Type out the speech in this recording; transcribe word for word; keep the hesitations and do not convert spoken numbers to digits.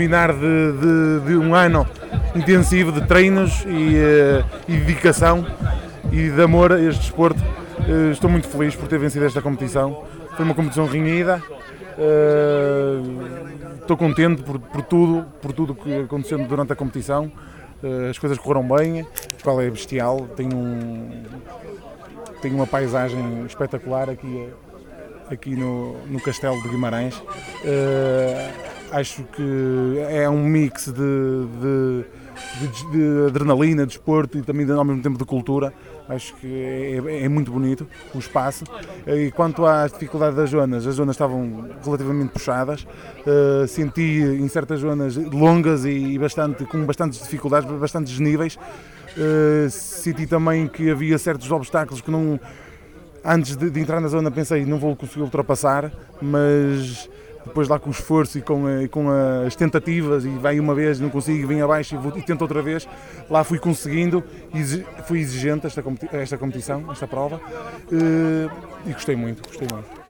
culminar de, de, de um ano intensivo de treinos e, e dedicação e de amor a este desporto. Estou muito feliz por ter vencido esta competição. Foi uma competição renhida. Estou contente por, por tudo, por tudo que aconteceu durante a competição. As coisas correram bem. O qual é bestial. Tem um, tem uma paisagem espetacular aqui, aqui no, no Castelo de Guimarães. Uh, acho que é um mix de, de, de, de adrenalina, de desporto e também ao mesmo tempo de cultura. Acho que é, é muito bonito o espaço. E quanto às dificuldades das zonas, as zonas estavam relativamente puxadas. Uh, senti em certas zonas longas e bastante, com bastantes dificuldades, bastantes níveis. Uh, senti também que havia certos obstáculos que não... Antes de, de entrar na zona pensei não vou conseguir ultrapassar, mas depois lá com o esforço e com, a, e com as tentativas, e vai uma vez, não consigo, vim abaixo e, vou, e tento outra vez, lá fui conseguindo, e fui exigente esta, esta competição, esta prova, e gostei muito, gostei muito.